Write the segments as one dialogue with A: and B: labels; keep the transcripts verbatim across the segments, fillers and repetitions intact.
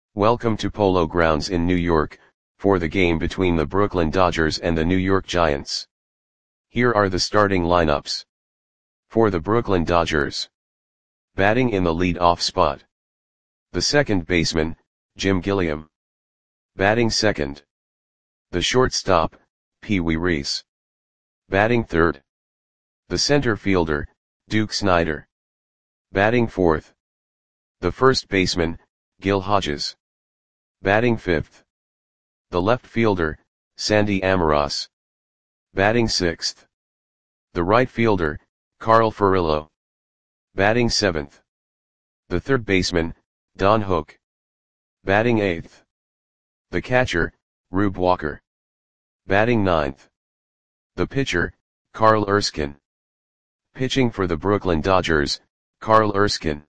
A: Welcome to Polo Grounds in New York, for the game between the Brooklyn Dodgers and the New York Giants. Here are the starting lineups. For the Brooklyn Dodgers. Batting in the lead-off spot. The second baseman, Jim Gilliam. Batting second. The shortstop, Pee Wee Reese. Batting third. The center fielder, Duke Snider. Batting fourth. The first baseman, Gil Hodges. Batting fifth. The left fielder, Sandy Allardyce. Batting sixth. The right fielder, Carl Furillo. Batting seventh. The third baseman, Don Hook. Batting eighth. The catcher, Rube Walker. Batting ninth. The pitcher, Carl Erskine. Pitching for the Brooklyn Dodgers, Carl Erskine.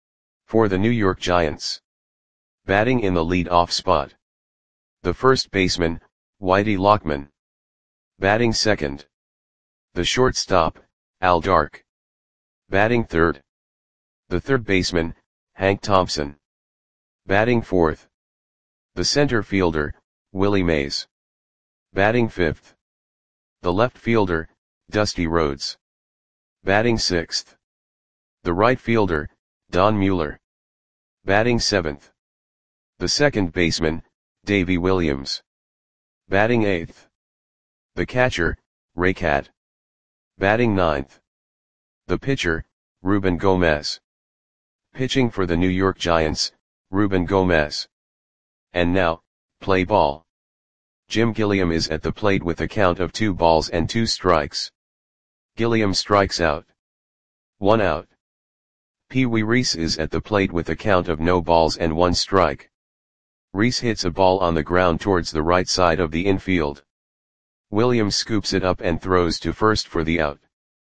A: For the New York Giants. Batting in the lead-off spot. The first baseman, Whitey Lockman. Batting second. The shortstop, Al Dark. Batting third. The third baseman, Hank Thompson. Batting fourth. The center fielder, Willie Mays. Batting fifth. The left fielder, Dusty Rhodes. Batting sixth. The right fielder, Don Mueller. Batting seventh. The second baseman, Davy Williams. Batting eighth. The catcher, Ray Catt. Batting ninth. The pitcher, Ruben Gomez. Pitching for the New York Giants, Ruben Gomez. And now, play ball. Jim Gilliam is at the plate with a count of two balls and two strikes. Gilliam strikes out. One out. Pee Wee Reese is at the plate with a count of no balls and one strike. Reese hits a ball on the ground towards the right side of the infield. Williams scoops it up and throws to first for the out.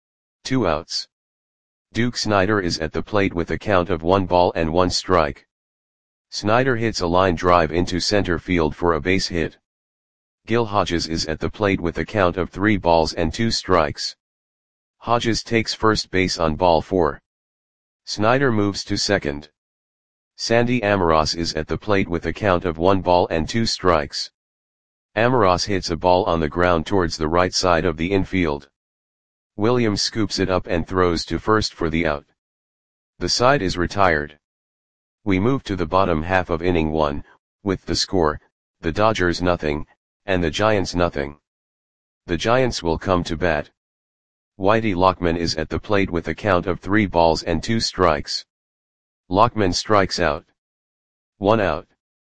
A: Two outs. Duke Snider is at the plate with a count of one ball and one strike. Snider hits a line drive into center field for a base hit. Gil Hodges is at the plate with a count of three balls and two strikes. Hodges takes first base on ball four. Snider moves to second. Sandy Allardyce is at the plate with a count of one ball and two strikes. Allardyce hits a ball on the ground towards the right side of the infield. Williams scoops it up and throws to first for the out. The side is retired. We move to the bottom half of inning one, with the score, the Dodgers nothing, and the Giants nothing. The Giants will come to bat. Whitey Lockman is at the plate with a count of three balls and two strikes. Lockman strikes out. One out.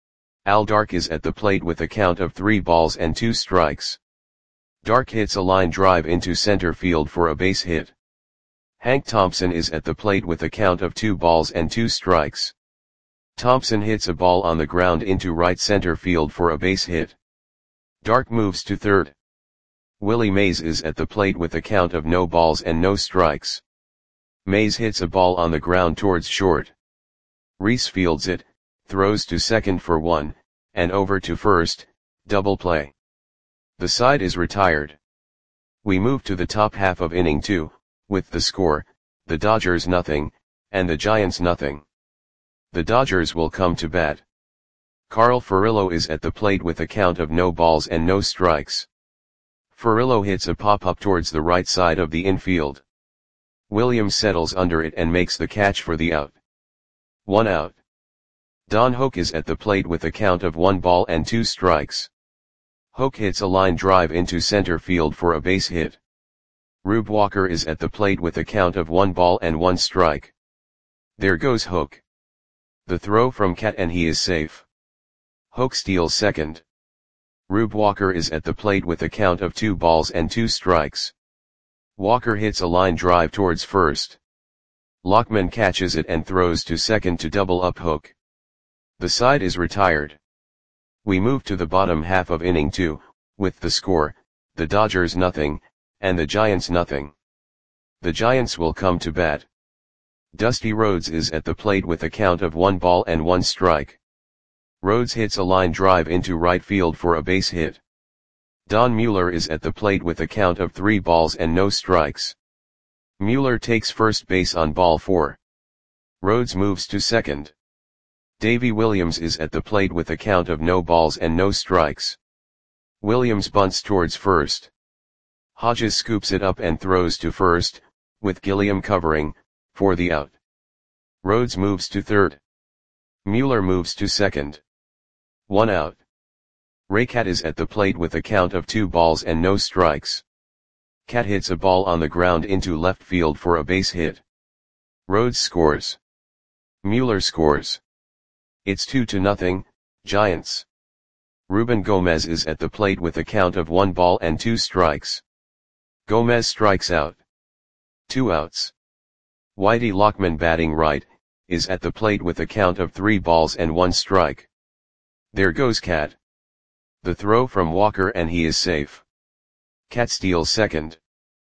A: Al Dark is at the plate with a count of three balls and two strikes. Dark hits a line drive into center field for a base hit. Hank Thompson is at the plate with a count of two balls and two strikes. Thompson hits a ball on the ground into right center field for a base hit. Dark moves to third. Willie Mays is at the plate with a count of no balls and no strikes. Mays hits a ball on the ground towards short. Reese fields it, throws to second for one, and over to first, double play. The side is retired. We move to the top half of inning two, with the score, the Dodgers nothing, and the Giants nothing. The Dodgers will come to bat. Carl Furillo is at the plate with a count of no balls and no strikes. Furillo hits a pop-up towards the right side of the infield. Williams settles under it and makes the catch for the out. One out. Don Hook is at the plate with a count of one ball and two strikes. Hook hits a line drive into center field for a base hit. Rube Walker is at the plate with a count of one ball and one strike. There goes Hook. The throw from Catt and he is safe. Hook steals second. Rube Walker is at the plate with a count of two balls and two strikes. Walker hits a line drive towards first. Lockman catches it and throws to second to double up Hook. The side is retired. We move to the bottom half of inning two, with the score, the Dodgers nothing, and the Giants nothing. The Giants will come to bat. Dusty Rhodes is at the plate with a count of one ball and one strike. Rhodes hits a line drive into right field for a base hit. Don Mueller is at the plate with a count of three balls and no strikes. Mueller takes first base on ball four. Rhodes moves to second. Davy Williams is at the plate with a count of no balls and no strikes. Williams bunts towards first. Hodges scoops it up and throws to first, with Gilliam covering, for the out. Rhodes moves to third. Mueller moves to second. One out. Raycat is at the plate with a count of two balls and no strikes. Cat hits a ball on the ground into left field for a base hit. Rhodes scores. Mueller scores. It's two to nothing, Giants. Ruben Gomez is at the plate with a count of one ball and two strikes. Gomez strikes out. Two outs. Whitey Lockman, batting right, is at the plate with a count of three balls and one strike. There goes Cat. The throw from Walker and he is safe. Cat steals second.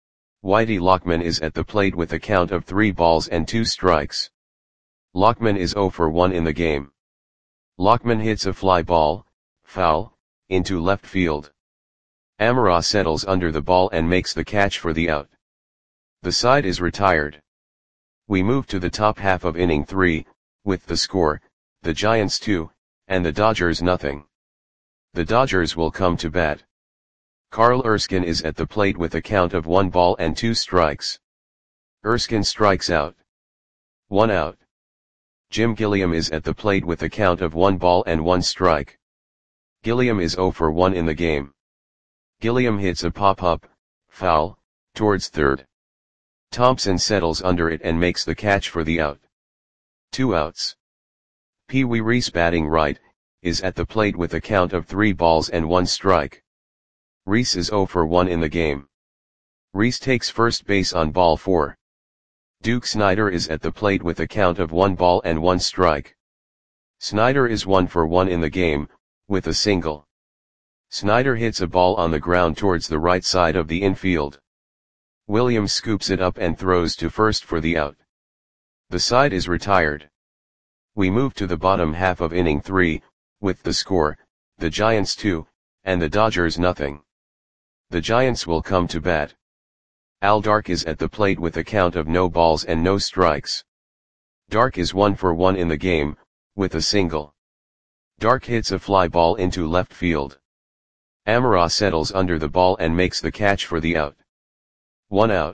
A: Whitey Lockman is at the plate with a count of three balls and two strikes. Lockman is oh for one in the game. Lockman hits a fly ball, foul, into left field. Amara settles under the ball and makes the catch for the out. The side is retired. We move to the top half of inning three, with the score, the Giants two, and the Dodgers nothing. The Dodgers will come to bat. Carl Erskine is at the plate with a count of one ball and two strikes. Erskine strikes out. One out. Jim Gilliam is at the plate with a count of one ball and one strike. Gilliam is oh for one in the game. Gilliam hits a pop-up, foul, towards third. Thompson settles under it and makes the catch for the out. Two outs. Pee Wee Reese, batting right, is at the plate with a count of three balls and one strike. Reese is oh for one in the game. Reese takes first base on ball four. Duke Snider is at the plate with a count of one ball and one strike. Snider is one for one in the game, with a single. Snider hits a ball on the ground towards the right side of the infield. Williams scoops it up and throws to first for the out. The side is retired. We move to the bottom half of inning three, with the score, the Giants two, and the Dodgers nothing. The Giants will come to bat. Al Dark is at the plate with a count of no balls and no strikes. Dark is one for one in the game, with a single. Dark hits a fly ball into left field. Amara settles under the ball and makes the catch for the out. One out.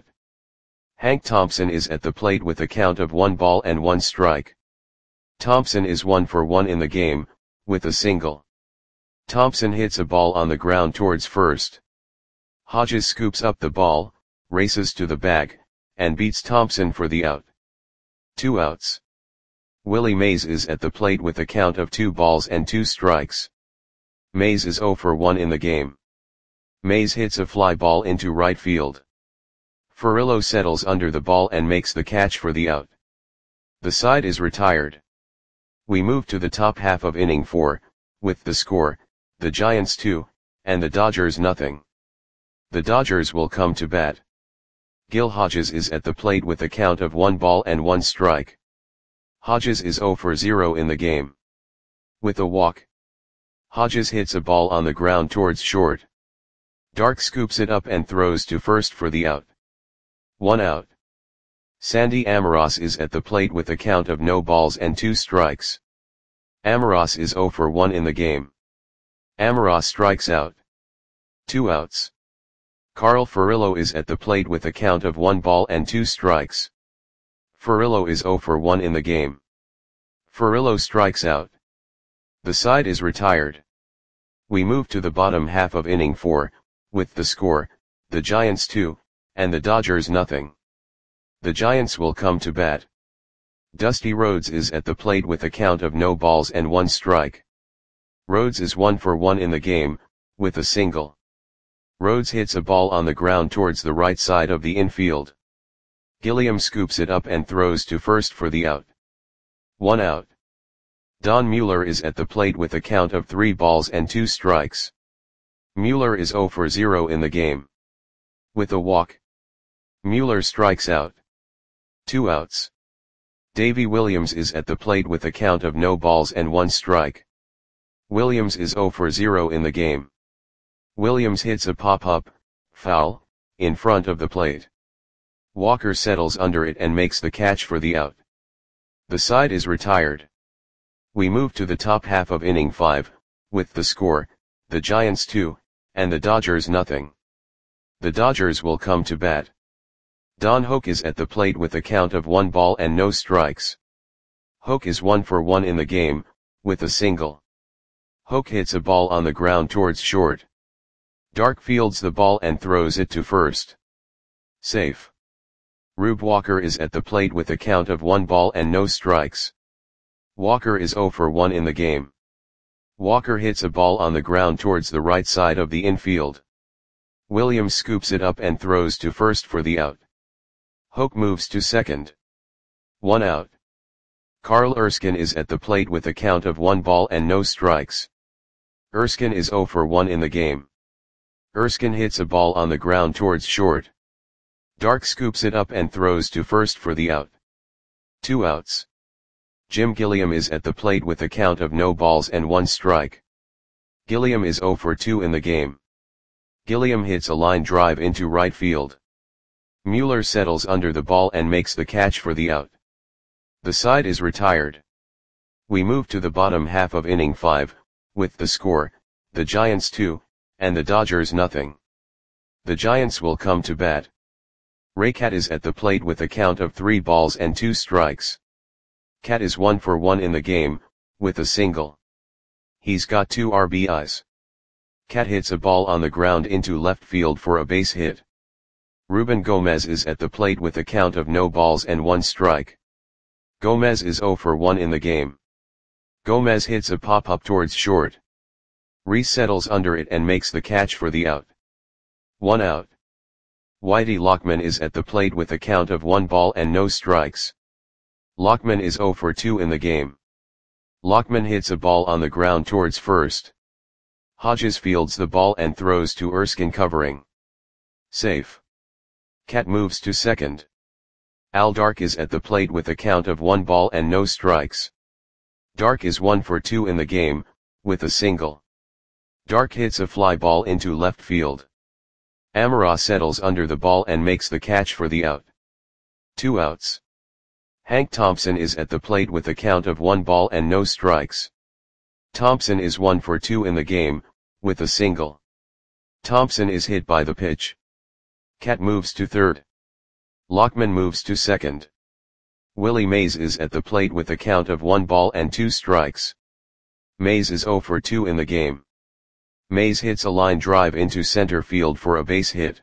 A: Hank Thompson is at the plate with a count of one ball and one strike. Thompson is one for one in the game, with a single. Thompson hits a ball on the ground towards first. Hodges scoops up the ball, races to the bag, and beats Thompson for the out. Two outs. Willie Mays is at the plate with a count of two balls and two strikes. Mays is oh for one in the game. Mays hits a fly ball into right field. Furillo settles under the ball and makes the catch for the out. The side is retired. We move to the top half of inning four, with the score, the Giants two, and the Dodgers nothing. The Dodgers will come to bat. Gil Hodges is at the plate with a count of one ball and one strike. Hodges is oh for zero in the game. With a walk. Hodges hits a ball on the ground towards short. Dark scoops it up and throws to first for the out. One out. Sandy Amaros is at the plate with a count of no balls and two strikes. Amaros is oh for one in the game. Amaros strikes out. Two outs. Carl Furillo is at the plate with a count of one ball and two strikes. Furillo is oh for one in the game. Furillo strikes out. The side is retired. We move to the bottom half of inning four, with the score, the Giants two, and the Dodgers nothing. The Giants will come to bat. Dusty Rhodes is at the plate with a count of no balls and one strike. Rhodes is one for one in the game, with a single. Rhodes hits a ball on the ground towards the right side of the infield. Gilliam scoops it up and throws to first for the out. One out. Don Mueller is at the plate with a count of three balls and two strikes. Mueller is oh for zero in the game. With a walk. Mueller strikes out. Two outs. Davy Williams is at the plate with a count of no balls and one strike. Williams is oh for zero in the game. Williams hits a pop-up, foul, in front of the plate. Walker settles under it and makes the catch for the out. The side is retired. We move to the top half of inning five, with the score, the Giants two, and the Dodgers nothing. The Dodgers will come to bat. Don Hoak is at the plate with a count of one ball and no strikes. Hoak is one for one in the game, with a single. Hoak hits a ball on the ground towards short. Dark fields the ball and throws it to first. Safe. Rube Walker is at the plate with a count of one ball and no strikes. Walker is zero for one in the game. Walker hits a ball on the ground towards the right side of the infield. Williams scoops it up and throws to first for the out. Hoak moves to second. One out. Carl Erskine is at the plate with a count of one ball and no strikes. Erskine is zero for one in the game. Erskine hits a ball on the ground towards short. Dark scoops it up and throws to first for the out. Two outs. Jim Gilliam is at the plate with a count of no balls and one strike. Gilliam is zero for two in the game. Gilliam hits a line drive into right field. Mueller settles under the ball and makes the catch for the out. The side is retired. We move to the bottom half of inning five, with the score, the Giants two, and the Dodgers nothing. The Giants will come to bat. Ray Cat is at the plate with a count of three balls and two strikes. Cat is one for one in the game, with a single. He's got two R B Is. Cat hits a ball on the ground into left field for a base hit. Ruben Gomez is at the plate with a count of no balls and one strike. Gomez is zero for one in the game. Gomez hits a pop-up towards short. Reese settles under it and makes the catch for the out. One out. Whitey Lockman is at the plate with a count of one ball and no strikes. Lockman is zero for two in the game. Lockman hits a ball on the ground towards first. Hodges fields the ball and throws to Erskine covering. Safe. Cat moves to second. Al Dark is at the plate with a count of one ball and no strikes. Dark is one for two in the game, with a single. Dark hits a fly ball into left field. Amara settles under the ball and makes the catch for the out. Two outs. Hank Thompson is at the plate with a count of one ball and no strikes. Thompson is one for two in the game, with a single. Thompson is hit by the pitch. Cat moves to third. Lockman moves to second. Willie Mays is at the plate with a count of one ball and two strikes. Mays is zero for two in the game. Mays hits a line drive into center field for a base hit.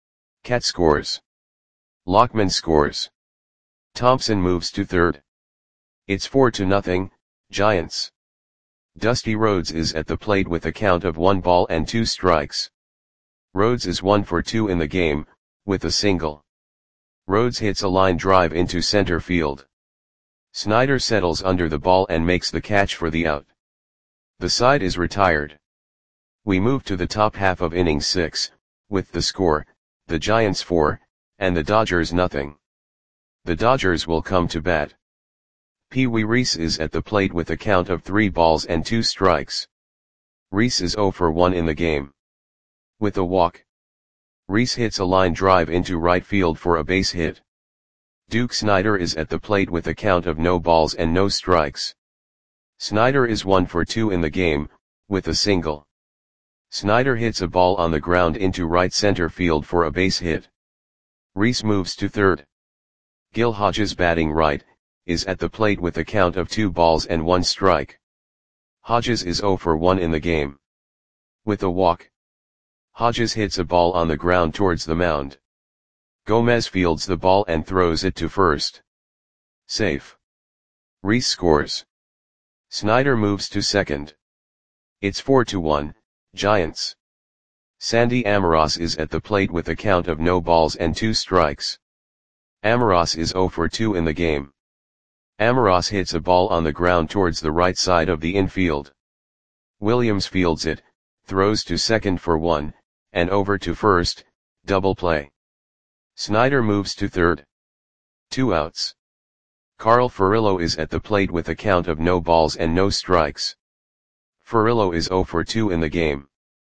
A: Cat scores. Lockman scores. Thompson moves to third. It's four to nothing, Giants. Dusty Rhodes is at the plate with a count of one ball and two strikes. Rhodes is one for two in the game, with a single. Rhodes hits a line drive into center field. Snyder settles under the ball and makes the catch for the out. The side is retired. We move to the top half of inning six, with the score, the Giants four, and the Dodgers nothing. The Dodgers will come to bat. Pee Wee Reese is at the plate with a count of three balls and two strikes. Reese is zero for one in the game. With a walk. Reese hits a line drive into right field for a base hit. Duke Snyder is at the plate with a count of no balls and no strikes. Snyder is one for two in the game, with a single. Snyder hits a ball on the ground into right center field for a base hit. Reese moves to third. Gil Hodges, batting right, is at the plate with a count of two balls and one strike. Hodges is zero for one in the game. With a walk. Hodges hits a ball on the ground towards the mound. Gomez fields the ball and throws it to first. Safe. Reese scores. Snyder moves to second. It's four to one, Giants. Sandy Amaros is at the plate with a count of no balls and two strikes. Amaros is zero for two in the game. Amaros hits a ball on the ground towards the right side of the infield. Williams fields it, throws to second for one, and over to first, double play. Snyder moves to third. Two outs. Carl Furillo is at the plate with a count of no balls and no strikes. Furillo is zero for two in the game.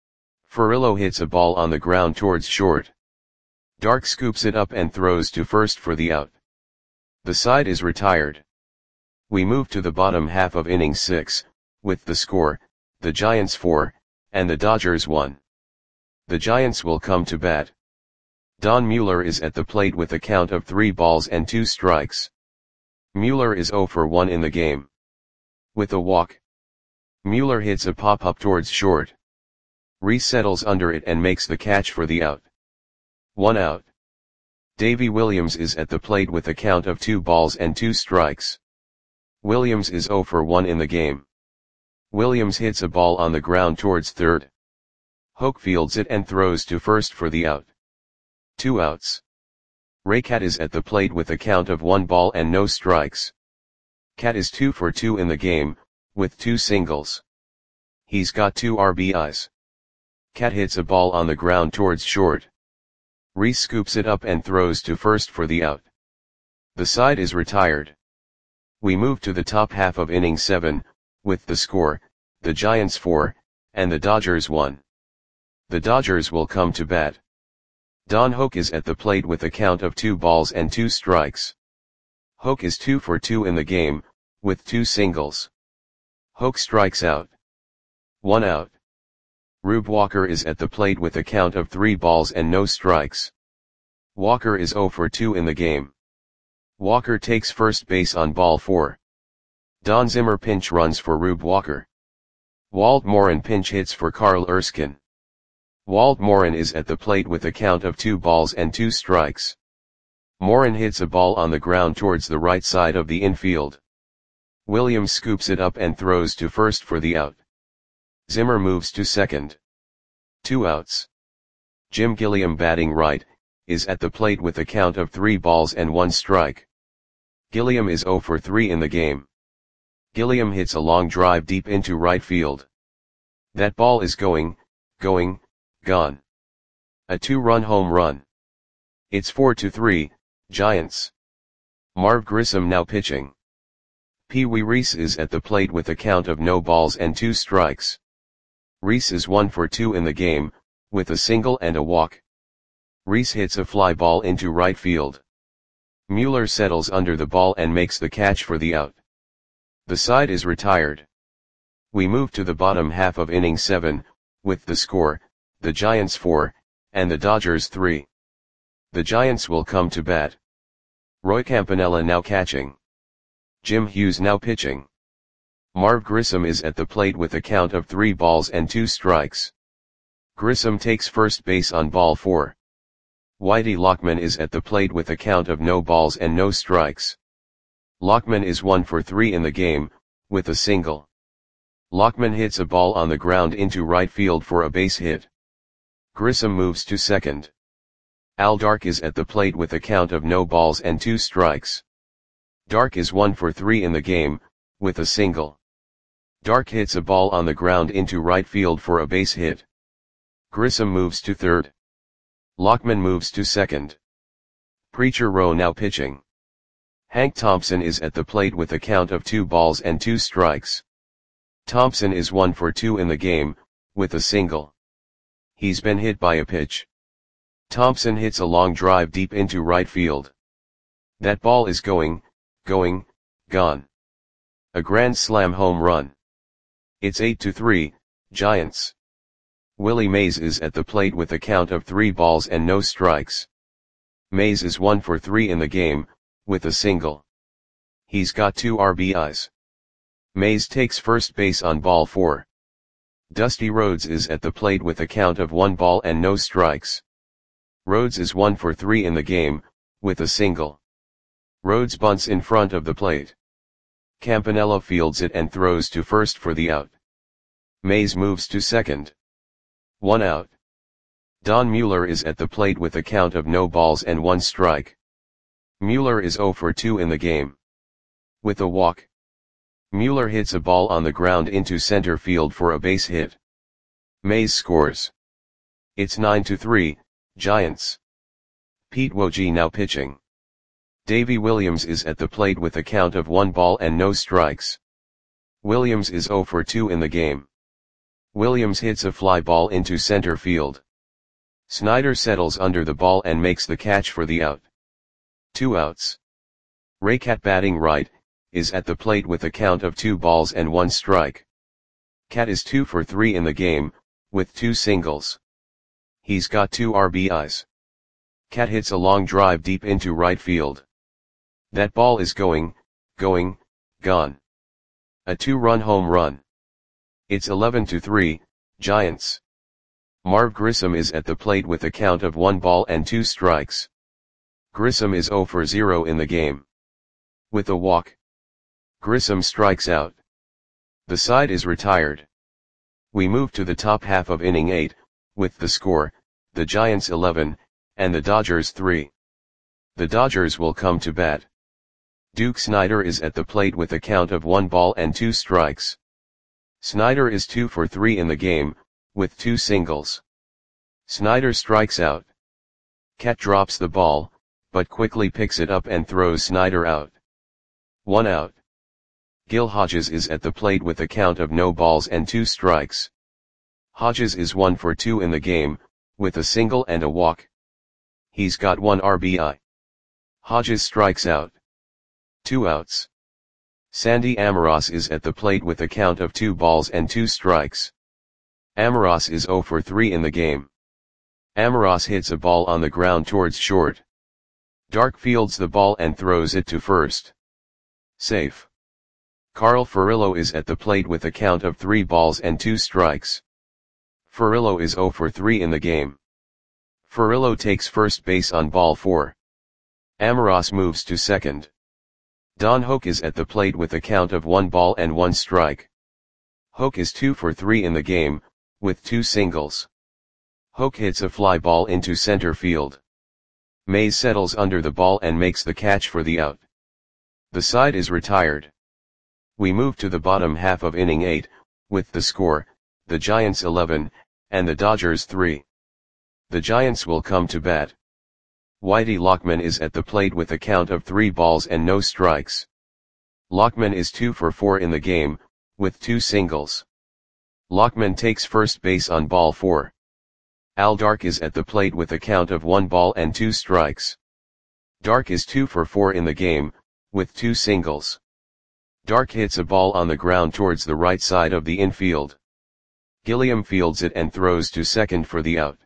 A: Furillo hits a ball on the ground towards short. Dark scoops it up and throws to first for the out. The side is retired. We move to the bottom half of inning six, with the score, the Giants four, and the Dodgers one. The Giants will come to bat. Don Mueller is at the plate with a count of three balls and two strikes. Mueller is oh for one in the game. With a walk, Mueller hits a pop-up towards short. Rhys settles under it and makes the catch for the out. One out. Davy Williams is at the plate with a count of two balls and two strikes. Williams is oh for one in the game. Williams hits a ball on the ground towards third. Hoke fields it and throws to first for the out. Two outs. Raycat is at the plate with a count of one ball and no strikes. Cat is two for two in the game, with two singles. He's got two R B Is. Cat hits a ball on the ground towards short. Rhys scoops it up and throws to first for the out. The side is retired. We move to the top half of inning seven, with the score, the Giants four, and the Dodgers one. The Dodgers will come to bat. Don Hoke is at the plate with a count of two balls and two strikes. Hoke is two for two in the game, with two singles. Hoke strikes out. One out. Rube Walker is at the plate with a count of three balls and no strikes. Walker is oh for two in the game. Walker takes first base on ball four. Don Zimmer pinch runs for Rube Walker. Walt Morin pinch hits for Carl Erskine. Walt Morin is at the plate with a count of two balls and two strikes. Morin hits a ball on the ground towards the right side of the infield. Williams scoops it up and throws to first for the out. Zimmer moves to second. Two outs. Jim Gilliam, batting right, is at the plate with a count of three balls and one strike. Gilliam is oh for three in the game. Gilliam hits a long drive deep into right field. That ball is going, going, gone. A two-run home run. It's four to three, Giants. Marv Grissom now pitching. Pee Wee Reese is at the plate with a count of no balls and two strikes. Reese is one for two in the game, with a single and a walk. Reese hits a fly ball into right field. Mueller settles under the ball and makes the catch for the out. The side is retired. We move to the bottom half of inning seven, with the score, the Giants four, and the Dodgers three. The Giants will come to bat. Roy Campanella now catching. Jim Hughes now pitching. Marv Grissom is at the plate with a count of three balls and two strikes. Grissom takes first base on ball four. Whitey Lockman is at the plate with a count of no balls and no strikes. Lockman is one for three in the game, with a single. Lockman hits a ball on the ground into right field for a base hit. Grissom moves to second. Al Dark is at the plate with a count of no balls and two strikes. Dark is one for three in the game, with a single. Dark hits a ball on the ground into right field for a base hit. Grissom moves to third. Lockman moves to second. Preacher Rowe now pitching. Hank Thompson is at the plate with a count of two balls and two strikes. Thompson is one for two in the game, with a single. He's been hit by a pitch. Thompson hits a long drive deep into right field. That ball is going, going, gone. A grand slam home run. It's eight to three, Giants. Willie Mays is at the plate with a count of three balls and no strikes. Mays is one for three in the game, with a single. He's got two R B Is. Mays takes first base on ball four. Dusty Rhodes is at the plate with a count of one ball and no strikes. Rhodes is one for three in the game, with a single. Rhodes bunts in front of the plate. Campanella fields it and throws to first for the out. Mays moves to second. One out. Don Mueller is at the plate with a count of no balls and one strike. Mueller is oh for two in the game. With a walk, Mueller hits a ball on the ground into center field for a base hit. Mays scores. It's nine to three, Giants. Pete Wojcicki now pitching. Davy Williams is at the plate with a count of one ball and no strikes. Williams is oh for two in the game. Williams hits a fly ball into center field. Snyder settles under the ball and makes the catch for the out. Two outs. Raycat, batting right, is at the plate with a count of two balls and one strike. Cat is two for three in the game, with two singles. He's got two R B Is. Cat hits a long drive deep into right field. That ball is going, going, gone. A two-run home run. It's eleven to three, Giants. Marv Grissom is at the plate with a count of one ball and two strikes. Grissom is zero for zero in the game. With a walk, Grissom strikes out. The side is retired. We move to the top half of inning eight, with the score, the Giants eleven, and the Dodgers three. The Dodgers will come to bat. Duke Snider is at the plate with a count of one ball and two strikes. Snider is two for three in the game, with two singles. Snider strikes out. Cat drops the ball, but quickly picks it up and throws Snider out. One out. Gil Hodges is at the plate with a count of no balls and two strikes. Hodges is one for two in the game, with a single and a walk. He's got one R B I. Hodges strikes out. Two outs. Sandy Amoros is at the plate with a count of two balls and two strikes. Amoros is zero for three in the game. Amoros hits a ball on the ground towards short. Dark fields the ball and throws it to first. Safe. Carl Furillo is at the plate with a count of three balls and two strikes. Furillo is zero for three in the game. Furillo takes first base on ball four. Amoros moves to second. Don Hoke is at the plate with a count of one ball and one strike. Hoke is two for three in the game, with two singles. Hoke hits a fly ball into center field. Mays settles under the ball and makes the catch for the out. The side is retired. We move to the bottom half of inning eight, with the score, the Giants eleven, and the Dodgers three. The Giants will come to bat. Whitey Lockman is at the plate with a count of three balls and no strikes. Lockman is two for four in the game, with two singles. Lockman takes first base on ball four. Al Dark is at the plate with a count of one ball and two strikes. Dark is two for four in the game, with two singles. Dark hits a ball on the ground towards the right side of the infield. Gilliam fields it and throws to second for the out.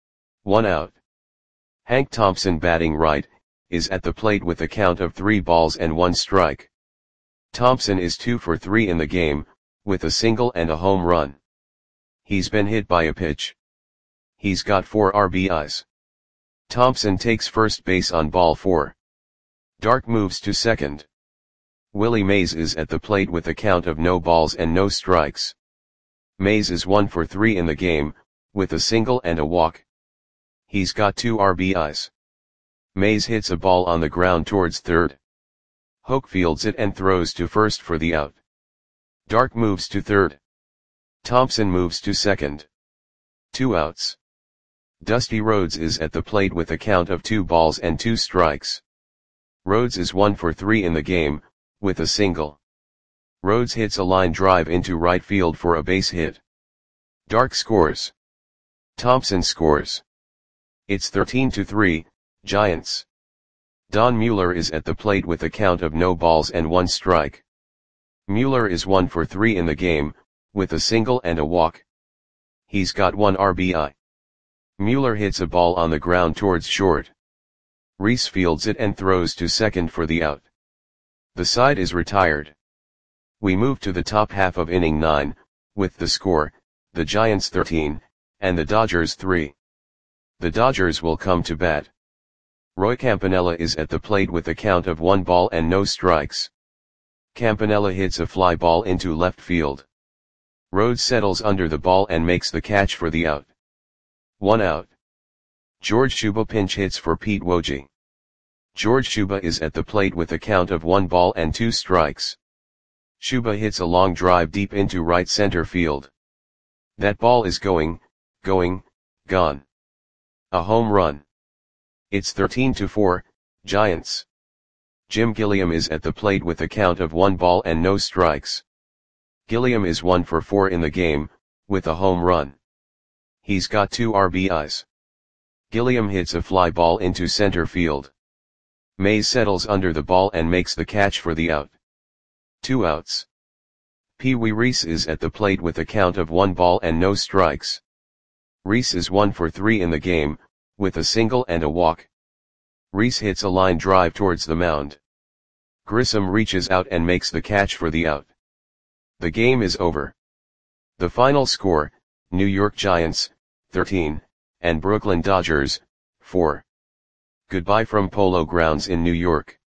A: One out. Hank Thompson, batting right, is at the plate with a count of three balls and one strike. Thompson is two for three in the game, with a single and a home run. He's been hit by a pitch. He's got four R B Is. Thompson takes first base on ball four. Dark moves to second. Willie Mays is at the plate with a count of no balls and no strikes. Mays is one for three in the game, with a single and a walk. He's got two R B Is. Mays hits a ball on the ground towards third. Hoke fields it and throws to first for the out. Dark moves to third. Thompson moves to second. Two outs. Dusty Rhodes is at the plate with a count of two balls and two strikes. Rhodes is one for three in the game, with a single. Rhodes hits a line drive into right field for a base hit. Dark scores. Thompson scores. It's thirteen to three, Giants. Don Mueller is at the plate with a count of no balls and one strike. Mueller is one for three in the game, with a single and a walk. He's got one R B I. Mueller hits a ball on the ground towards short. Reese fields it and throws to second for the out. The side is retired. We move to the top half of inning nine, with the score, the Giants thirteen, and the Dodgers three. The Dodgers will come to bat. Roy Campanella is at the plate with a count of one ball and no strikes. Campanella hits a fly ball into left field. Rhodes settles under the ball and makes the catch for the out. One out. George Shuba pinch hits for Pete Wojcik. George Shuba is at the plate with a count of one ball and two strikes. Shuba hits a long drive deep into right center field. That ball is going, going, gone. A home run. It's thirteen to four, Giants. Jim Gilliam is at the plate with a count of one ball and no strikes. Gilliam is one for four in the game, with a home run. He's got two R B Is. Gilliam hits a fly ball into center field. Mays settles under the ball and makes the catch for the out. Two outs. Pee Wee Reese is at the plate with a count of one ball and no strikes. Reese is one for three in the game, with a single and a walk. Reese hits a line drive towards the mound. Grissom reaches out and makes the catch for the out. The game is over. The final score, New York Giants, thirteen, and Brooklyn Dodgers, four. Goodbye from Polo Grounds in New York.